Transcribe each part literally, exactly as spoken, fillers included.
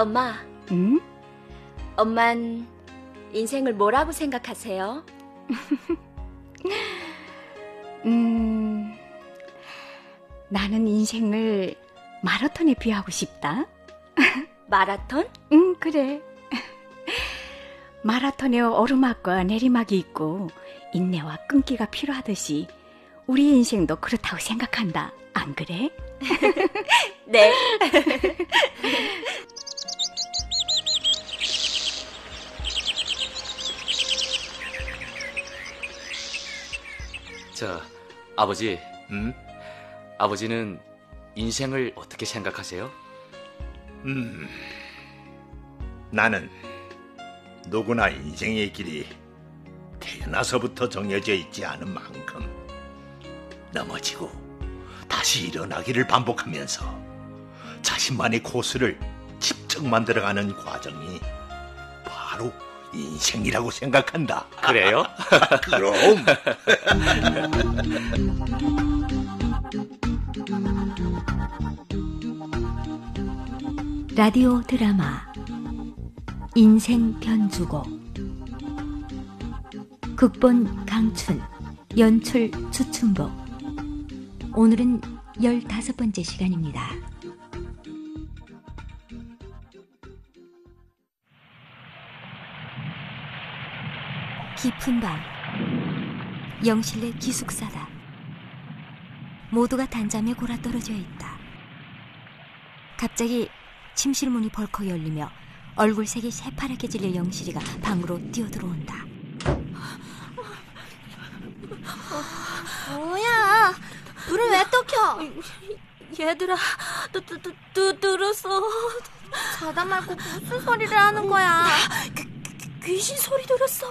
엄마. 응? 엄만 인생을 뭐라고 생각하세요? 음, 나는 인생을 마라톤에 비하고 싶다. 마라톤? 응, 그래. 마라톤에 오르막과 내리막이 있고 인내와 끈기가 필요하듯이 우리 인생도 그렇다고 생각한다. 안 그래? 네. 저, 아버지. 음? 아버지는 인생을 어떻게 생각하세요? 음, 나는 누구나 인생의 길이 태어나서부터 정해져 있지 않은 만큼 넘어지고 다시 일어나기를 반복하면서 자신만의 코스를 직접 만들어가는 과정이 바로 인생이라고 생각한다. 그래요? 그럼. 라디오 드라마 인생 변주곡, 극본 강춘, 연출 주춘복. 오늘은 열다섯 번째 시간입니다. 깊은 밤, 영실내 기숙사다. 모두가 단잠에 골아떨어져 있다. 갑자기 침실문이 벌컥 열리며 얼굴색이 새파랗게 질린 영실이가 방으로 뛰어들어온다. 뭐야? 불을 왜 또 켜? 얘들아, 또, 또, 또, 또 들었어. 자다 말고 무슨 소리를 하는 거야? 귀, 귀신 소리 들었어.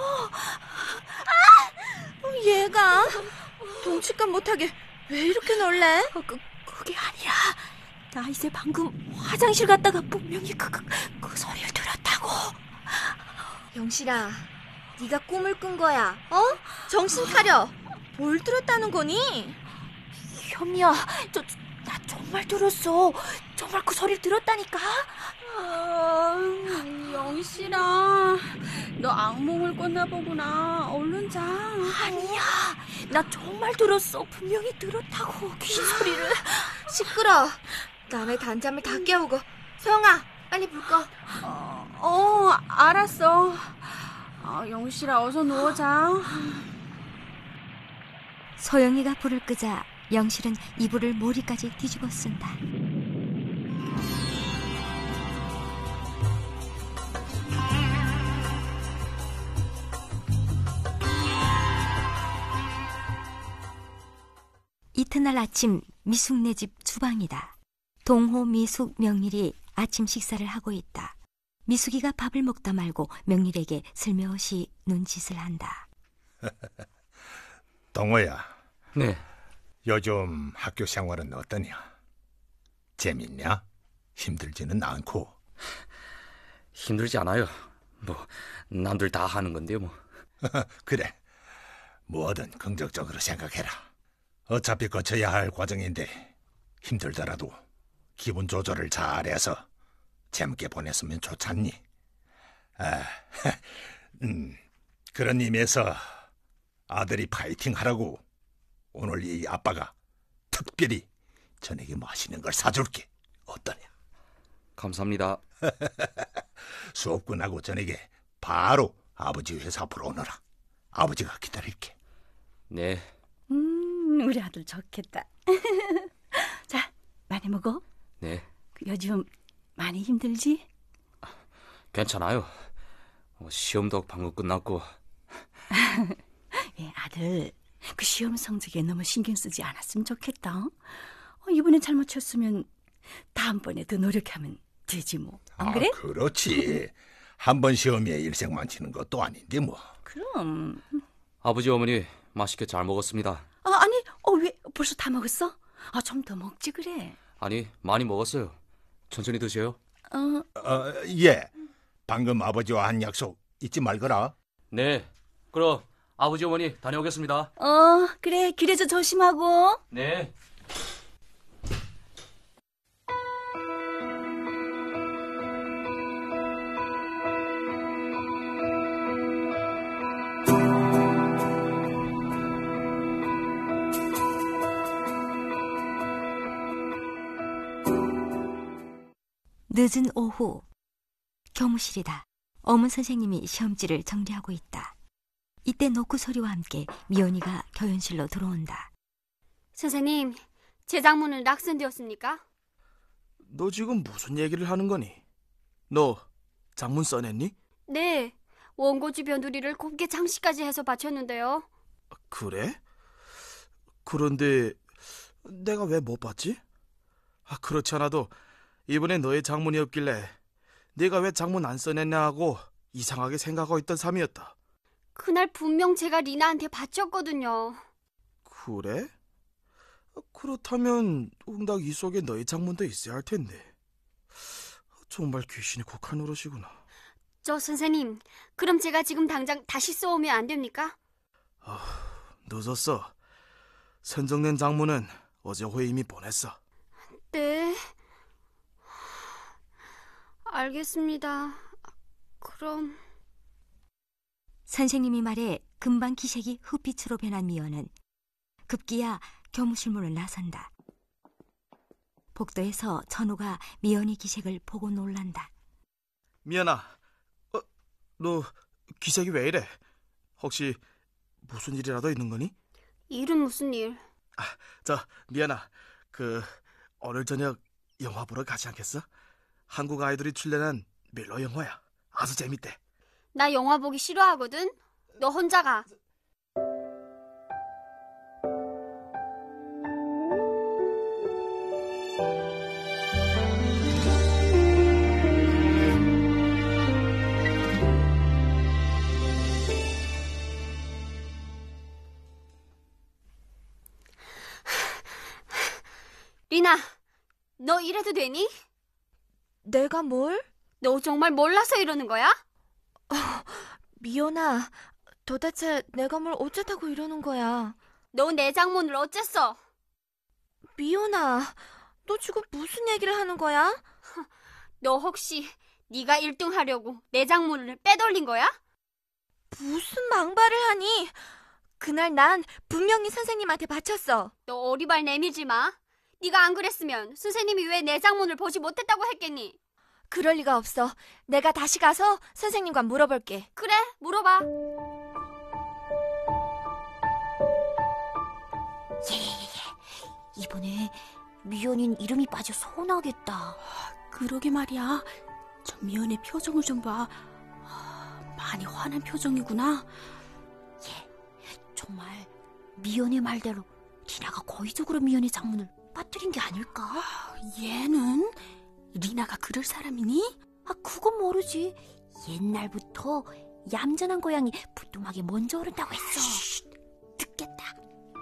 아! 얘가 동치감 못하게 왜 이렇게 놀래? 어, 그, 그게 아니라 나 이제 방금 화장실 갔다가 분명히 그, 그, 그 소리를 들었다고. 영실아, 네가 꿈을 꾼 거야. 어? 정신 차려. 뭘 들었다는 거니? 현미야, 저, 나 정말 들었어. 정말 그 소리를 들었다니까. 아, 영실아, 너 악몽을 꿨나 보구나. 얼른 자. 아니야, 나 정말 들었어. 분명히 들었다고, 귀신 소리를. 시끄러. 남의 단잠을 다 깨우고. 소영아, 빨리 불 꺼. 어, 어 알았어. 아, 영실아, 어서 누워자. 소영이가 불을 끄자 영실은 이불을 머리까지 뒤집어 쓴다. 이튿날 아침, 미숙네 집 주방이다. 동호, 미숙, 명일이 아침 식사를 하고 있다. 미숙이가 밥을 먹다 말고 명일에게 슬며시 눈짓을 한다. 동호야. 네. 요즘 학교 생활은 어떠냐? 재밌냐? 힘들지는 않고. 힘들지 않아요. 뭐 남들 다 하는 건데요, 뭐. 그래. 뭐든 긍정적으로 생각해라. 어차피 거쳐야 할 과정인데 힘들더라도 기분 조절을 잘해서 재밌게 보냈으면 좋잖니. 아, 음, 그런 의미에서 아들이 파이팅 하라고 오늘 이 아빠가 특별히 저녁에 맛있는 걸 사줄게. 어떠냐? 감사합니다. 수업 끝나고 저녁에 바로 아버지 회사 앞으로 오너라. 아버지가 기다릴게. 네. 음, 우리 아들 좋겠다. 자, 많이 먹어. 네. 요즘 많이 힘들지? 괜찮아요. 시험도 방금 끝났고. 예, 아들, 그 시험 성적에 너무 신경 쓰지 않았으면 좋겠다. 어, 이번에 잘못 쳤으면 다음번에 더 노력하면 되지 뭐. 안 아, 그래? 그렇지. 한 번 시험에 일생만 치는 것도 아닌데 뭐. 그럼. 아버지, 어머니 맛있게 잘 먹었습니다. 아, 아니, 어, 왜 벌써 다 먹었어? 아, 좀 더 먹지 그래. 아니, 많이 먹었어요. 천천히 드세요. 어, 어, 예. 방금 아버지와 한 약속 잊지 말거라. 네. 그럼 아버지, 어머니 다녀오겠습니다. 어, 그래. 길에서 조심하고. 네. 늦은 오후. 교무실이다. 어문 선생님이 시험지를 정리하고 있다. 이때 노크 소리와 함께 미연이가 교연실로 들어온다. 선생님, 제 장문은 낙선되었습니까? 너 지금 무슨 얘기를 하는 거니? 너 장문 써냈니? 네, 원고지 변두리를 곱게 장식까지 해서 바쳤는데요. 그래? 그런데 내가 왜 못 봤지? 아, 그렇지 않아도 이번에 너의 장문이 없길래 네가 왜 장문 안 써냈냐 하고 이상하게 생각하고 있던 참이었다. 그날 분명 제가 리나한테 바쳤거든요. 그래? 그렇다면 응당 이 속에 너의 장문도 있어야 할 텐데. 정말 귀신이 국한 노릇이구나. 저 선생님, 그럼 제가 지금 당장 다시 써오면 안 됩니까? 아, 늦었어. 선정된 장문은 어제 오후에 이미 보냈어. 네, 알겠습니다. 그럼... 선생님이 말해 금방 기색이 흑빛으로 변한 미연은 급기야 교무실 문을 나선다. 복도에서 천우가 미연의 기색을 보고 놀란다. 미연아, 어, 너 기색이 왜 이래? 혹시 무슨 일이라도 있는 거니? 일은 무슨 일? 아, 저 미연아, 그 오늘 저녁 영화 보러 가지 않겠어? 한국 아이돌이 출연한 멜로 영화야. 아주 재밌대. 나 영화 보기 싫어하거든. 너 혼자 가. 리나, 너 이래도 되니? 내가 뭘? 너 정말 몰라서 이러는 거야? 어, 미연아, 도대체 내가 뭘 어쩌다고 이러는 거야? 너 내 장문을 어쨌어? 미연아, 너 지금 무슨 얘기를 하는 거야? 너 혹시 네가 일 등 하려고 내 장문을 빼돌린 거야? 무슨 망발을 하니? 그날 난 분명히 선생님한테 바쳤어. 너 오리발 내밀지 마. 네가 안 그랬으면 선생님이 왜 내 장문을 보지 못했다고 했겠니? 그럴 리가 없어. 내가 다시 가서 선생님과 물어볼게. 그래, 물어봐. 예, 이번에 미연인 이름이 빠져 서운하겠다. 그러게 말이야. 저 미연의 표정을 좀 봐. 많이 화난 표정이구나. 예, 정말 미연의 말대로 리나가 고의적으로 미연의 장문을 빠뜨린 게 아닐까? 얘는 리나가 그럴 사람이니? 아, 그건 모르지. 옛날부터 얌전한 고양이 부뚜막이 먼저 오른다고 했어. 쉬, 듣겠다.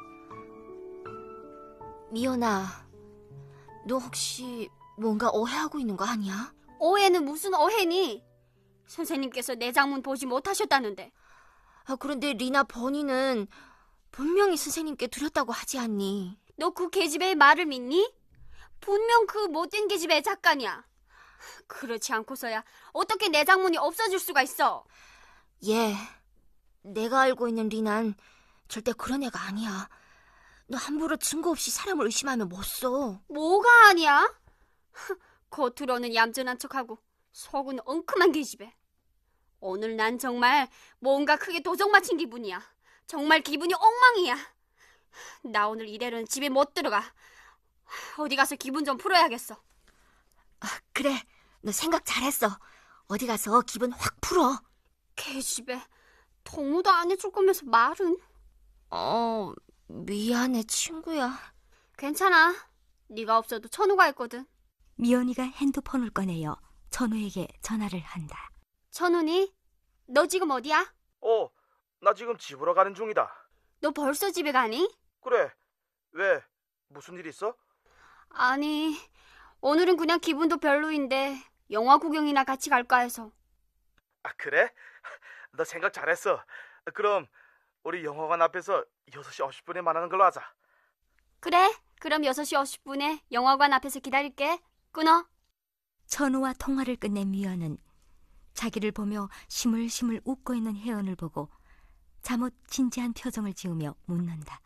미연아, 너 혹시 뭔가 오해하고 있는 거 아니야? 오해는 무슨 오해니? 선생님께서 내 장문 보지 못하셨다는데. 아, 그런데 리나 버니는 분명히 선생님께 드렸다고 하지 않니? 너 그 계집애의 말을 믿니? 분명 그 못된 계집애의 작가냐. 그렇지 않고서야 어떻게 내 장문이 없어질 수가 있어? 예, 내가 알고 있는 리난 절대 그런 애가 아니야. 너 함부로 증거 없이 사람을 의심하면 못 써. 뭐가 아니야? 겉으로는 얌전한 척하고 속은 엉큼한 계집애. 오늘 난 정말 뭔가 크게 도적 맞힌 기분이야. 정말 기분이 엉망이야. 나 오늘 이대로는 집에 못 들어가. 어디 가서 기분 좀 풀어야겠어. 아, 그래, 너 생각 잘했어. 어디 가서 기분 확 풀어. 계집애, 동무도 안 해줄 거면서 말은. 어, 미안해 친구야. 괜찮아. 네가 없어도 천우가 있거든. 미연이가 핸드폰을 꺼내어 천우에게 전화를 한다. 천우니? 너 지금 어디야? 어, 나 지금 집으로 가는 중이다. 너 벌써 집에 가니? 그래, 왜? 무슨 일 있어? 아니, 오늘은 그냥 기분도 별로인데 영화 구경이나 같이 갈까 해서. 아, 그래? 너 생각 잘했어. 그럼 우리 영화관 앞에서 여섯 시 오십 분에 만나는 걸로 하자. 그래, 그럼 여섯 시 오십 분에 영화관 앞에서 기다릴게. 끊어. 천우와 통화를 끝낸 미연은 자기를 보며 시물시물 웃고 있는 혜연을 보고 잠옷 진지한 표정을 지으며 묻는다.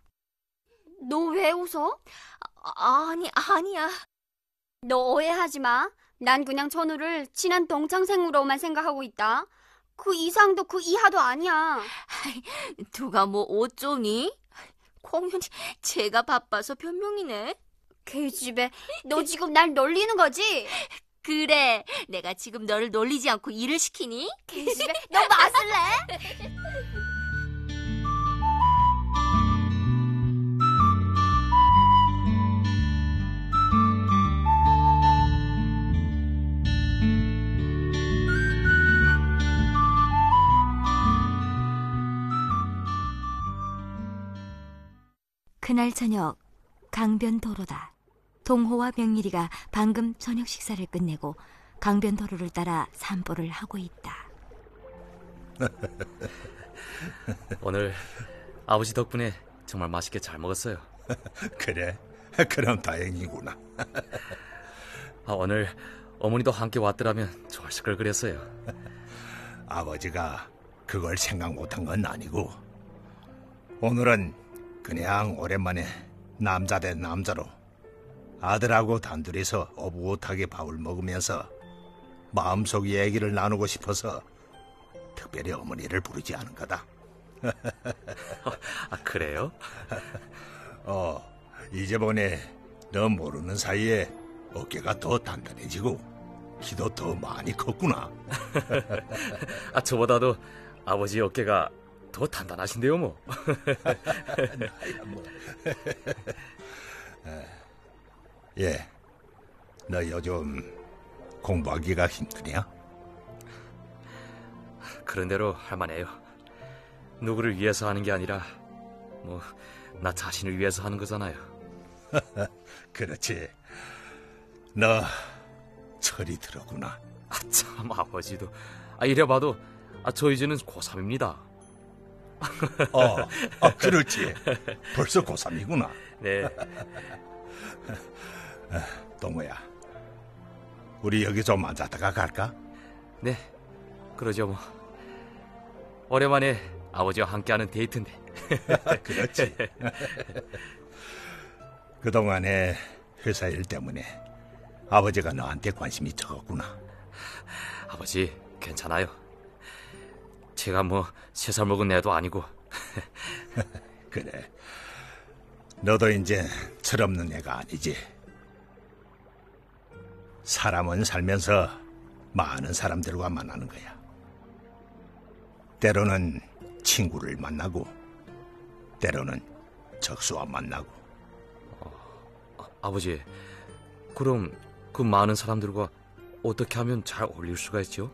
너 왜 웃어? 아, 아니, 아니야. 너 오해하지 마. 난 그냥 천우를 친한 동창생으로만 생각하고 있다. 그 이상도 그 이하도 아니야. 누가 뭐 어쩌니? 공연이 제가 바빠서 변명이네. 계집애, 너 지금 날 놀리는 거지? 그래, 내가 지금 너를 놀리지 않고 일을 시키니? 계집애, 너 맞을래? 그날 저녁 강변도로다. 동호와 명일이가 방금 저녁 식사를 끝내고 강변도로를 따라 산보를 하고 있다. 오늘 아버지 덕분에 정말 맛있게 잘 먹었어요. 그래? 그럼 다행이구나. 아, 오늘 어머니도 함께 왔더라면 좋았을 걸 그랬어요. 아버지가 그걸 생각 못한 건 아니고 오늘은 그냥 오랜만에 남자 대 남자로 아들하고 단둘이서 오붓하게 밥을 먹으면서 마음속 얘기를 나누고 싶어서 특별히 어머니를 부르지 않은 거다. 아, 그래요? 어, 이제 보니 너 모르는 사이에 어깨가 더 단단해지고 키도 더 많이 컸구나. 아, 저보다도 아버지 어깨가 더 단단하신데요, 뭐. 뭐. 예, 너 요즘 공부하기가 힘드냐? 그런 대로 할만해요. 누구를 위해서 하는 게 아니라 뭐 나 자신을 위해서 하는 거잖아요. 그렇지. 너 철이 들었구나. 아, 참, 아버지도. 아, 이래봐도 아, 저 이제는 고삼입니다. 어, 어, 그렇지. 벌써 고삼이구나. 네. 동호야, 우리 여기 좀 앉았다가 갈까? 네, 그러죠 뭐. 오랜만에 아버지와 함께하는 데이트인데. 그렇지. 그동안에 회사 일 때문에 아버지가 너한테 관심이 적었구나. 아버지, 괜찮아요. 제가 뭐 세 살 먹은 애도 아니고. 그래, 너도 이제 철없는 애가 아니지. 사람은 살면서 많은 사람들과 만나는 거야. 때로는 친구를 만나고 때로는 적수와 만나고. 어, 아, 아버지, 그럼 그 많은 사람들과 어떻게 하면 잘 어울릴 수가 있죠?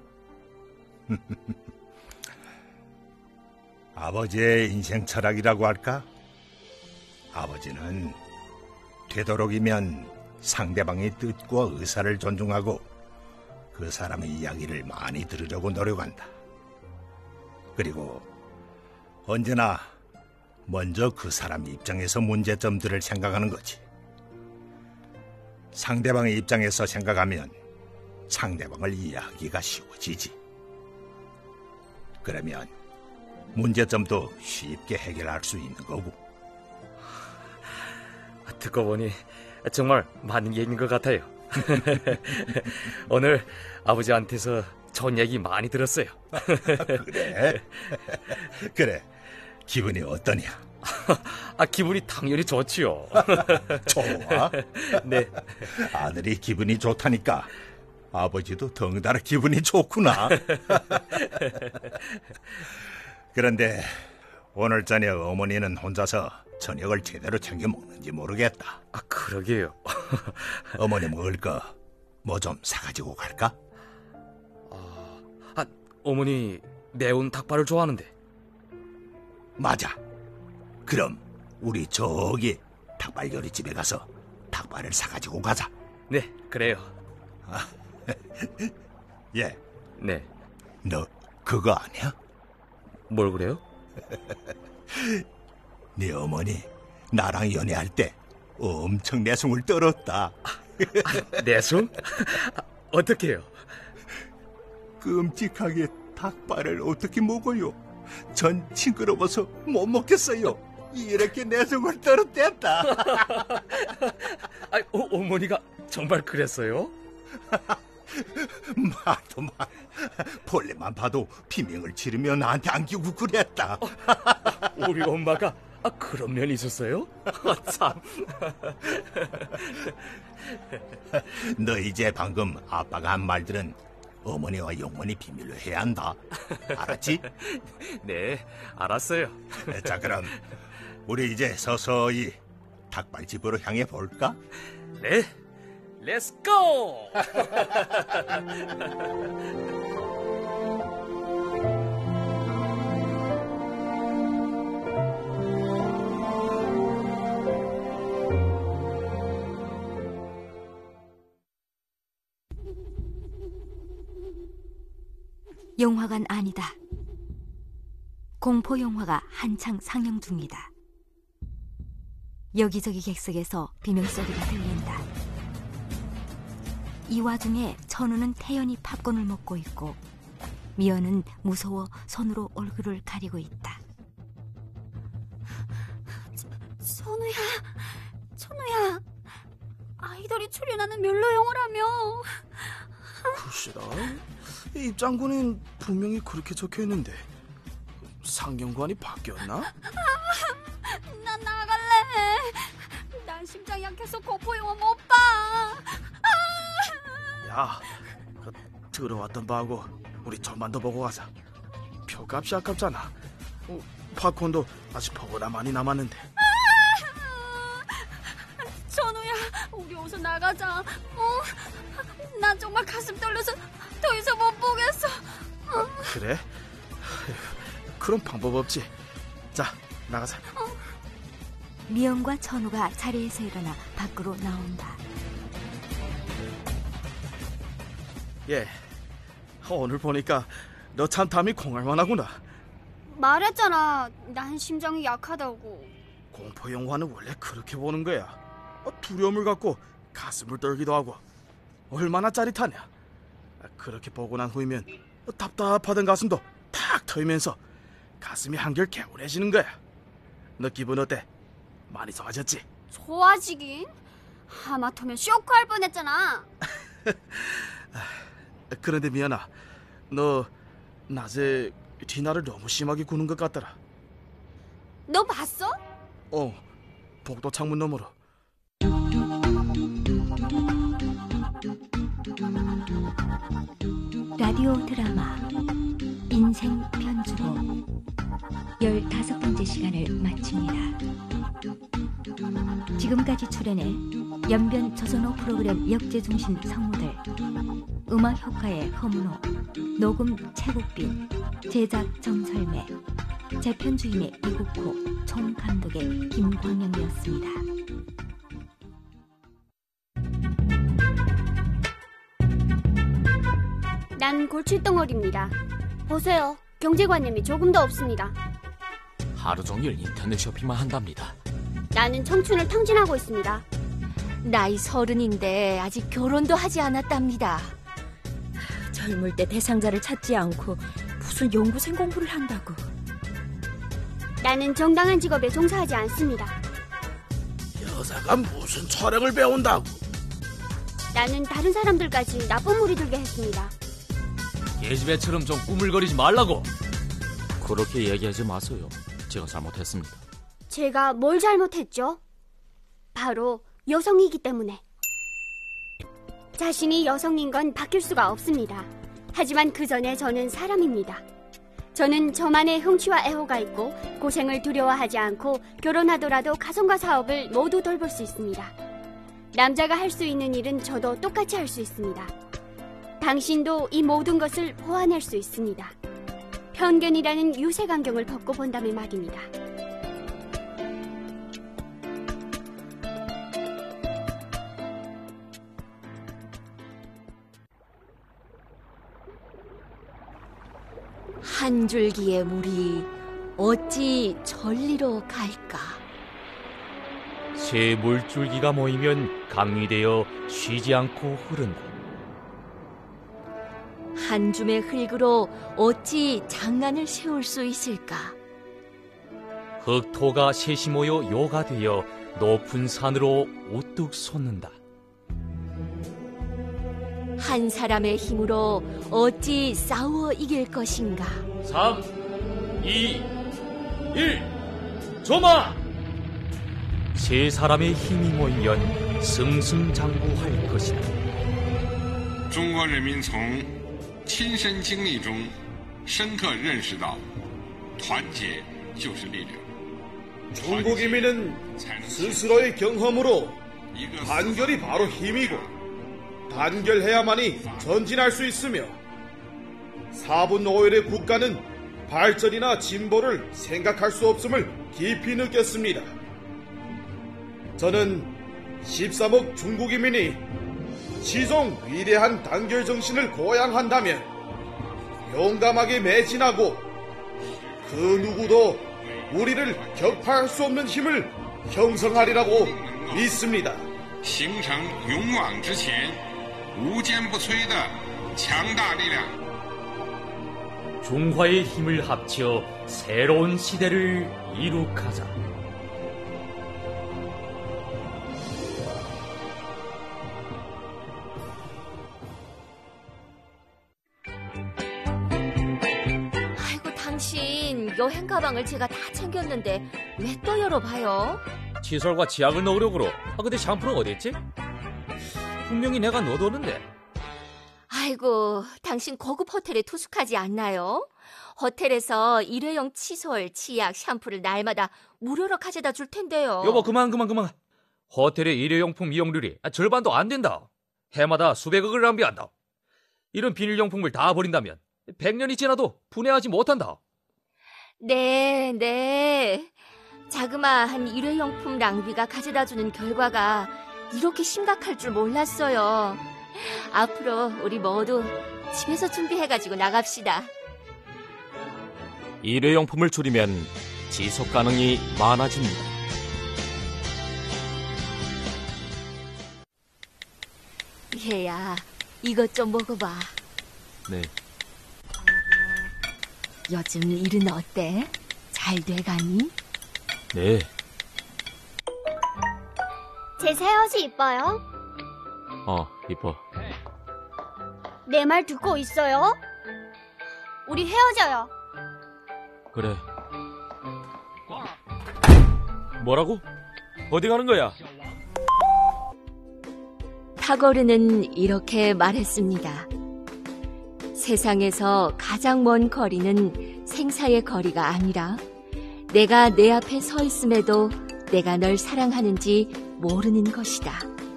아버지의 인생 철학이라고 할까? 아버지는 되도록이면 상대방의 뜻과 의사를 존중하고 그 사람의 이야기를 많이 들으려고 노력한다. 그리고 언제나 먼저 그 사람 입장에서 문제점들을 생각하는 거지. 상대방의 입장에서 생각하면 상대방을 이해하기가 쉬워지지. 그러면 문제점도 쉽게 해결할 수 있는 거고. 듣고 보니 정말 맞는 얘기인 것 같아요. 오늘 아버지한테서 좋은 얘기 많이 들었어요. 그래? 그래, 기분이 어떠냐? 아, 기분이 당연히 좋지요. 좋아? 네. 아들이 기분이 좋다니까 아버지도 덩달아 기분이 좋구나. 그런데 오늘 저녁 어머니는 혼자서 저녁을 제대로 챙겨 먹는지 모르겠다. 아, 그러게요. 어머니 먹을 거 뭐 좀 사가지고 갈까? 아, 아, 어머니 매운 닭발을 좋아하는데. 맞아. 그럼 우리 저기 닭발 요리집에 가서 닭발을 사가지고 가자. 네, 그래요. 아, 예. 네. 너 그거 아니야? 뭘 그래요? 네 어머니 나랑 연애할 때 엄청 내숭을 떨었다. 아, 내숭? 아, 어떻게 해요? 끔찍하게 닭발을 어떻게 먹어요? 전 징그러워서 못 먹겠어요. 이렇게 내숭을 떨었댔다. 아, 어, 어머니가 정말 그랬어요? 말도 마. 본래만 봐도 비명을 지르며 나한테 안기고 그랬다. 우리 엄마가 아, 그런 면이 있었어요? 참. 너 이제 방금 아빠가 한 말들은 어머니와 영원히 비밀로 해야 한다. 알았지? 네, 알았어요. 자, 그럼 우리 이제 서서히 닭발집으로 향해 볼까? 네, 렛츠 고! 영화관 아니다. 공포 영화가 한창 상영 중이다. 여기저기 객석에서 비명소리가 들린다. 이 와중에 천우는 태연히 팝콘을 먹고 있고 미연은 무서워 손으로 얼굴을 가리고 있다. 천우야, 천우야, 아이돌이 출연하는 멸로 영화라며. 글쎄다, 입장권엔 분명히 그렇게 적혀있는데 상영관이 바뀌었나? 아, 난 나갈래. 난 심장이 약해서 공포 영화 못 봐. 아. 야, 그 들어왔던 바하고 우리 좀만 더 보고 가자. 표값이 아깝잖아. 어, 팝콘도 아직 보고나 많이 남았는데. 천우야, 우리 어서 나가자. 어? 난 정말 가슴 떨려서 더 이상 못 보겠어. 어. 그래? 그럼 방법 없지. 자, 나가자. 어. 미연과 천우가 자리에서 일어나 밖으로 나온다. 예, 오늘 보니까 너 참 담이 공할만 하구나. 말했잖아, 난 심장이 약하다고. 공포 영화는 원래 그렇게 보는 거야. 두려움을 갖고 가슴을 떨기도 하고. 얼마나 짜릿하냐. 그렇게 보고 난 후이면 답답하던 가슴도 탁 트이면서 가슴이 한결 개운해지는 거야. 너 기분 어때? 많이 좋아졌지? 좋아지긴? 하마터면 쇼크할 뻔했잖아. 그런데 미연아, 너 낮에 디나를 너무 심하게 구는 것 같더라. 너 봤어? 어, 복도 창문 너머로. 라디오 드라마 인생 편주고 열다섯 번째 시간을 마칩니다. 지금까지 출연해 연변 조선호 프로그램 역제중심 성우들, 음악 효과의 허문호, 녹음 최국빈, 제작 정설매, 재편주임의 이국호, 총감독의 김광영이었습니다. 난 골칫덩어리입니다. 보세요, 경제관념이 조금도 없습니다. 하루 종일 인터넷 쇼핑만 한답니다. 나는 청춘을 탕진하고 있습니다. 나이 서른인데 아직 결혼도 하지 않았답니다. 젊을 때 대상자를 찾지 않고 무슨 연구생 공부를 한다고. 나는 정당한 직업에 종사하지 않습니다. 여자가 무슨 철학을 배운다고. 나는 다른 사람들까지 나쁜 물이 들게 했습니다. 계집애처럼 좀 꾸물거리지 말라고. 그렇게 얘기하지 마세요. 제가 잘못했습니다. 제가 뭘 잘못했죠? 바로 여성이기 때문에. 자신이 여성인 건 바뀔 수가 없습니다. 하지만 그 전에 저는 사람입니다. 저는 저만의 흥취와 애호가 있고 고생을 두려워하지 않고 결혼하더라도 가정과 사업을 모두 돌볼 수 있습니다. 남자가 할 수 있는 일은 저도 똑같이 할 수 있습니다. 당신도 이 모든 것을 보완할 수 있습니다. 편견이라는 유색안경을 벗고 본다면 말입니다. 한 줄기의 물이 어찌 전리로 갈까? 새 물줄기가 모이면 강이 되어 쉬지 않고 흐른다. 한 줌의 흙으로 어찌 장난을 세울 수 있을까? 흙토가 셋이 모여 요가 되어 높은 산으로 우뚝 솟는다. 한 사람의 힘으로 어찌 싸워 이길 것인가? 삼, 이, 일, 조마! 세 사람의 힘이 모이면 승승장구할 것이다. 中国人民从亲身经历中深刻认识到团结就是力量. 중국 인민은 스스로의 경험으로 단결이 바로 힘이고 단결해야만이 전진할 수 있으며 사분 오일의 국가는 발전이나 진보를 생각할 수 없음을 깊이 느꼈습니다. 저는 십삼억 중국 인민이 시종 위대한 단결 정신을 고양한다면 용감하게 매진하고 그 누구도 우리를 격파할 수 없는 힘을 형성하리라고 믿습니다. 形成勇往直前、无坚不摧的强大力量. 중화의 힘을 합쳐 새로운 시대를 이룩하자. 아이고, 당신 여행 가방을 제가 다 챙겼는데 왜 또 열어봐요? 칫솔과 치약을 넣으려고 그러. 아, 근데 샴푸는 어디 있지? 분명히 내가 넣어뒀는데. 아이고, 당신 고급 호텔에 투숙하지 않나요? 호텔에서 일회용 칫솔, 치약, 샴푸를 날마다 무료로 가져다 줄 텐데요. 여보, 그만 그만 그만. 호텔의 일회용품 이용률이 절반도 안 된다. 해마다 수백억을 낭비한다. 이런 비닐용품을 다 버린다면 백 년이 지나도 분해하지 못한다. 네, 네. 자그마한 일회용품 낭비가 가져다주는 결과가 이렇게 심각할 줄 몰랐어요. 앞으로 우리 모두 집에서 준비해가지고 나갑시다. 일회용품을 줄이면 지속 가능이 많아집니다. 얘야, 이것 좀 먹어봐. 네. 요즘 일은 어때? 잘 돼가니? 네. 제 새 옷이 이뻐요? 어, 이뻐. 내 말 듣고 있어요? 우리 헤어져요. 그래. 뭐라고? 어디 가는 거야? 타고르는 이렇게 말했습니다. 세상에서 가장 먼 거리는 생사의 거리가 아니라 내가 내 앞에 서 있음에도 내가 널 사랑하는지 모르는 것이다.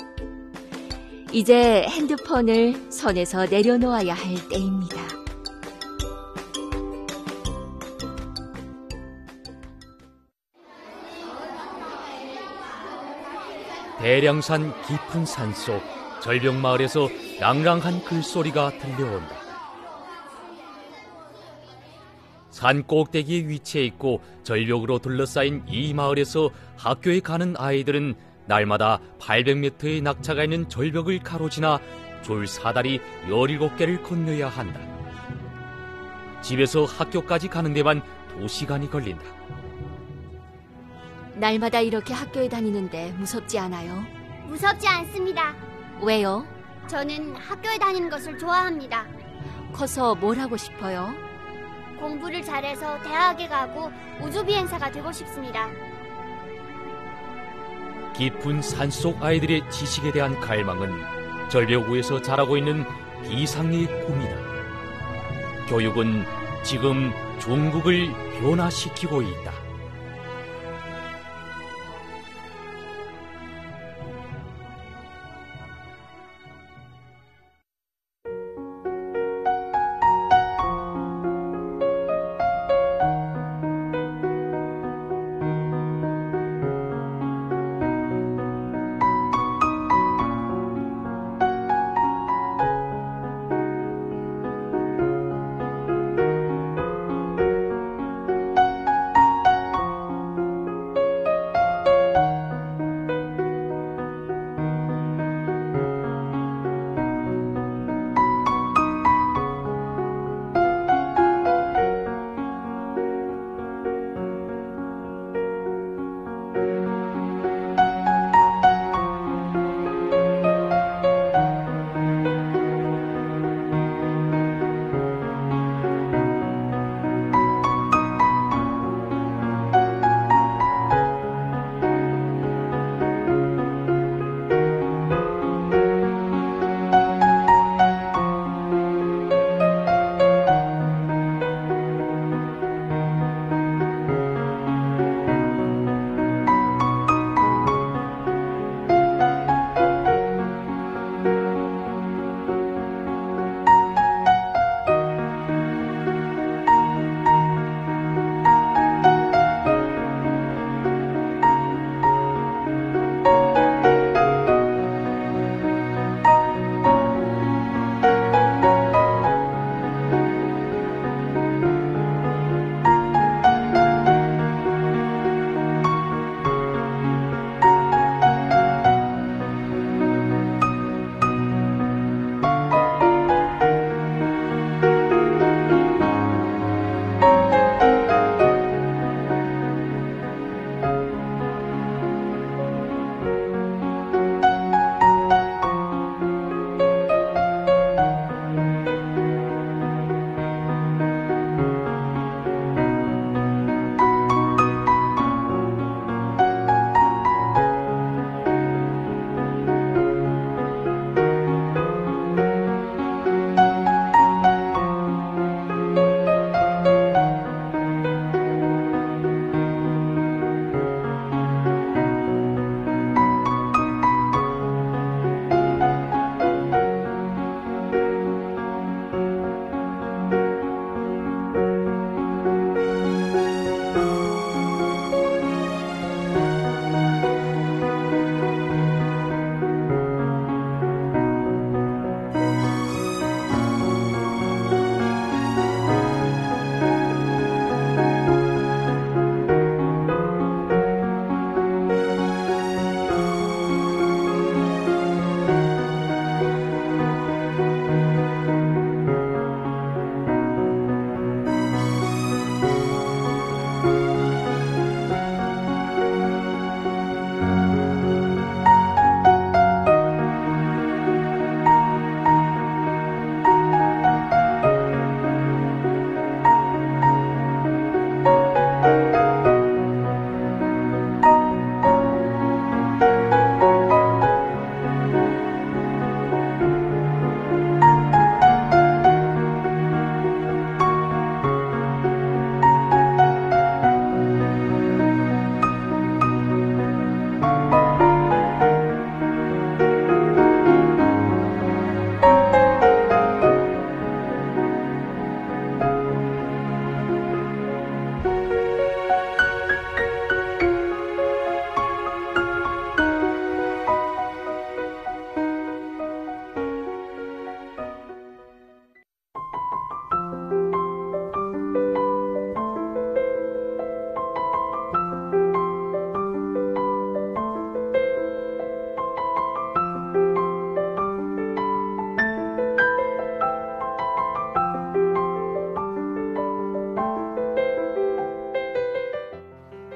이제 핸드폰을 손에서 내려놓아야 할 때입니다. 대량산 깊은 산속 절벽마을에서 랑랑한 글소리가 들려온다. 산 꼭대기에 위치해 있고 절벽으로 둘러싸인 이 마을에서 학교에 가는 아이들은 날마다 팔백 미터의 낙차가 있는 절벽을 가로지나 줄 사다리 열일곱 개를 건너야 한다. 집에서 학교까지 가는 데만 두 시간이 걸린다. 날마다 이렇게 학교에 다니는데 무섭지 않아요? 무섭지 않습니다. 왜요? 저는 학교에 다니는 것을 좋아합니다. 커서 뭘 하고 싶어요? 공부를 잘해서 대학에 가고 우주비행사가 되고 싶습니다. 깊은 산속 아이들의 지식에 대한 갈망은 절벽 위에서 자라고 있는 비상의 꿈이다. 교육은 지금 중국을 변화시키고 있다.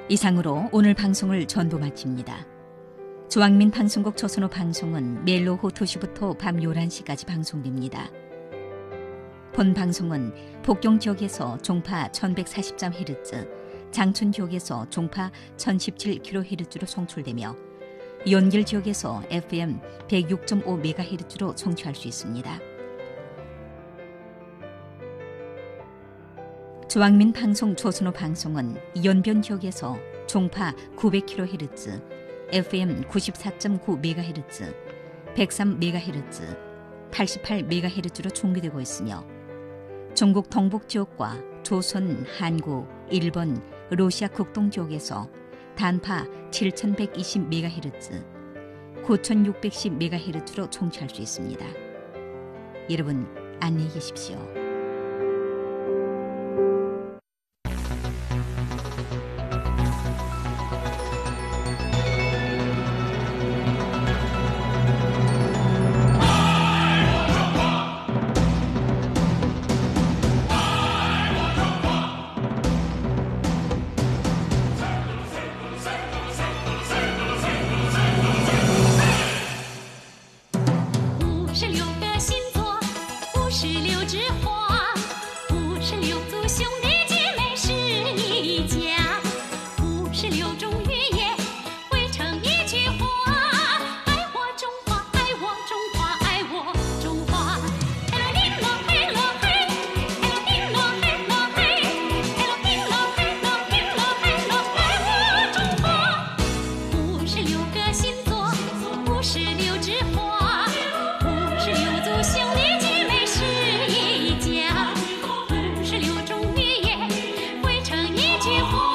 이상으로 오늘 방송을 전부 마칩니다. 조왕민 방송국 조선호 방송은 매일 오후 두 시부터 밤 열한 시까지 방송됩니다. 본 방송은 복경 지역에서 종파 천백사십 점 헤르츠, 장춘 지역에서 종파 천십칠 킬로헤르츠로 송출되며 연길 지역에서 에프엠 백육 점 오 메가헤르츠로 청취할 수 있습니다. 조왕민 방송 조선호 방송은 연변 지역에서 종파 구백 킬로헤르츠, 에프엠 구십사 점 구 메가헤르츠, 백삼 메가헤르츠, 팔십팔 메가헤르츠로 종비되고 있으며 전국 동북 지역과 조선, 한국, 일본, 러시아 극동 지역에서 단파 칠천백이십 메가헤르츠, 구천육백십 메가헤르츠로 청취할 수 있습니다. 여러분 안녕히 계십시오.